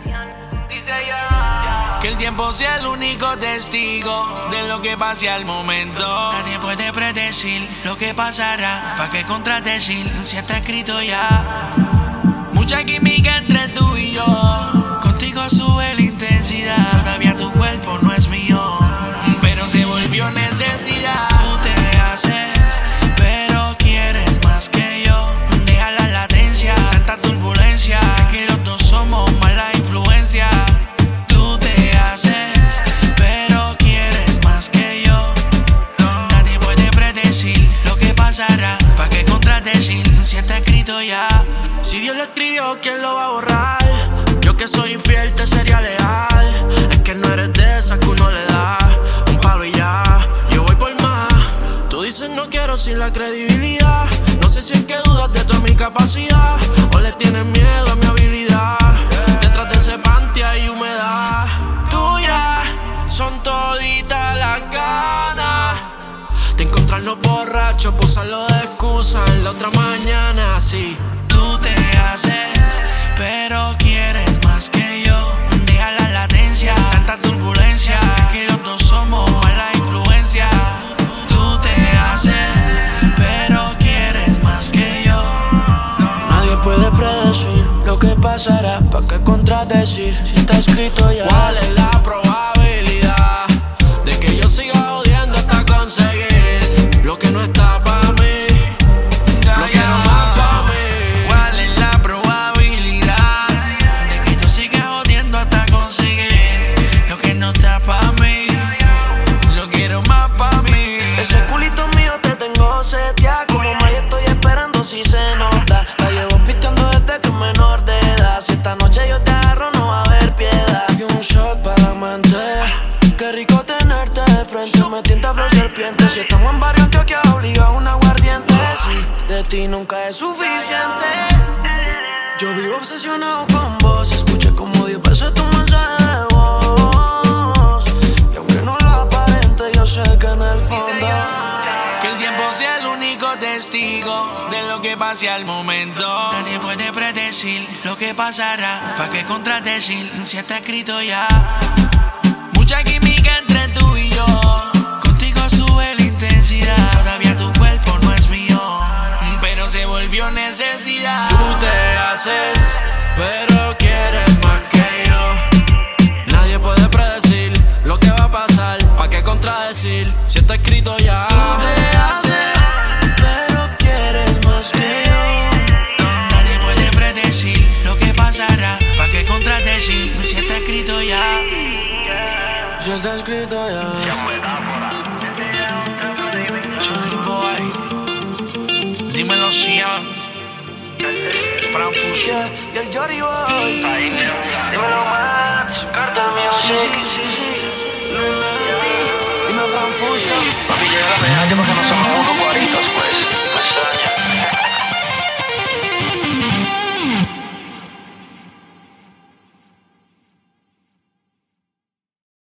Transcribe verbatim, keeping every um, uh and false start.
Que el tiempo sea el único testigo de lo que pase al momento. Nadie puede predecir lo que pasará. ¿Pa' qué contradecir si está escrito ya? Mucha química entre tú y yo. Contigo sube la intensidad. Todavía tu cuerpo no es mío, pero se volvió necesidad. Tú te haces, pero quieres más que yo. Deja la latencia, tanta turbulencia. Que los dos somos mala influencia. Tú te haces, pero quieres más que yo. Nadie puede predecir lo que pasará. ¿Pa' qué contradecir si está escrito ya? Si Dios lo escribió, ¿quién lo va a borrar? Yo que soy infiel te sería leal. Es que no eres de esas que uno le da un palo y ya. Yo voy por más. Tú dices no quiero sin la credibilidad. No sé si es que dudas de toda mi capacidad o le tienes miedo a mi habilidad. Detrás de ese panty hay humedad. Tuya son toditas las ganas de encontrarnos borrachos, posarlo de excusa en la otra mañana. Sí, tú te haces, pero quieres más que yo. Deja la latencia, tanta turbulencia. Que los dos somos mala influencia. Tú te haces, pero quieres más que yo. Nadie puede predecir lo que pasará. ¿Pa' qué contradecir si está escrito ya? ¿Cuál es la probabilidad de que yo siga jodiendo hasta conseguir lo que no está pa' mí? Lo quiero más pa' mí. ¿Cuál es la probabilidad de que tú sigas jodiendo hasta conseguir lo que no está pa' mí? Lo quiero más pa' mí. Ese culito mío te tengo seteada. Como Maya estoy esperando si se nota. La llevo pisteando desde que es menor de edad. Si esta noche yo te agarro no va a haber piedad. Y un shot para la mente. Qué rico tenerte de frente. Me tienta flor serpiente. Si estamos en barrio Antioquia obliga a un aguardiente. Sí, de ti nunca es suficiente. Yo vivo obsesionado con vos. Escuché como diez veces tu mensaje de voz. Y aunque no lo aparente, yo sé que en el fondo que el tiempo sea el único testigo de lo que pase al momento. Nadie puede predecir lo que pasará. ¿Pa' qué contradecir si está escrito ya? Mucha química entre tú y yo. Contigo sube la intensidad. Todavía tu cuerpo no es mío, pero se volvió necesidad. Tú te haces, pero quieres más que yo. Nadie puede predecir lo que va a pasar. ¿Pa' qué contradecir si está escrito ya? tú te haces, pero quieres más que yo. Nadie puede predecir lo que pasará. ¿Pa' qué contradecir si está escrito ya? Si está escrito ya. Johnny Boy, dímelo Sion, Fran Fusion, Yeah, y el Jory Boy. Dímelo Mats, Carter Music. Dime Fran Fusion. Papi, llega la medalla porque no somos